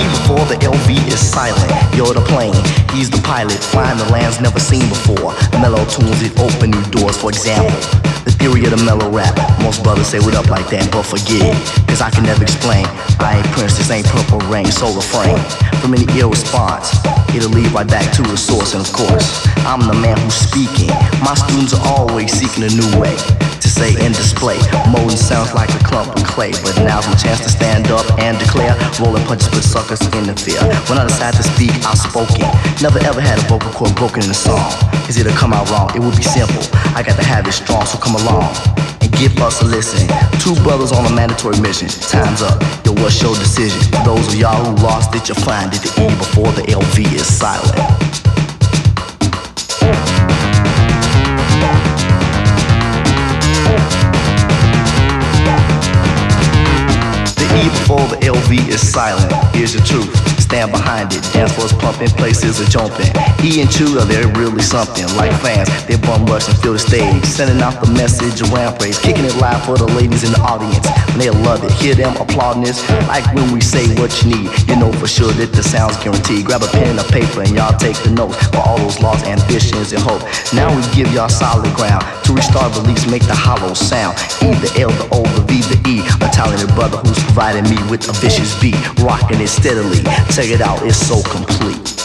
before the LV is silent. You're the plane, he's the pilot, flying the lands never seen before. Mellow tunes that open new doors. For example, the theory of the mellow rap. Most brothers say what up like that, but forget it, cause I can never explain. I ain't Prince, this ain't Purple Rain, so refrain from any ill response. It'll lead right back to the source, and of course, I'm the man who's speaking. My students are always seeking a new way to say and display. Molding sounds like a clump of clay, but now's my chance to stand up and declare. Rolling punches put suckers in the fear. When I decide to speak, outspoken. Never ever had a vocal cord broken in a song. Cause it'll come out wrong, it would be simple. I got to have it strong, so come along and give us a listen. Two brothers on a mandatory mission. Time's up, yo, what's your decision? For those of y'all who lost it, you'll find it. The E before the LV is silent. E before the LV is silent. Here's the truth, stand behind it. Dance floors pumping, places are jumping. E and Chuda, they're really something. Like fans, they bum rush and fill the stage, sending out the message of rampage, kicking it live for the ladies in the audience. And they'll love it, hear them applauding this. Like when we say what you need, you know for sure that the sound's guaranteed. Grab a pen and a paper and y'all take the notes for all those lost ambitions and hope. Now we give y'all solid ground to restart beliefs, make the hollow sound. E, the L, the O, the V, the E. A talented brother who's providing me with a vicious beat, rocking it steadily. Check it out, it's so complete.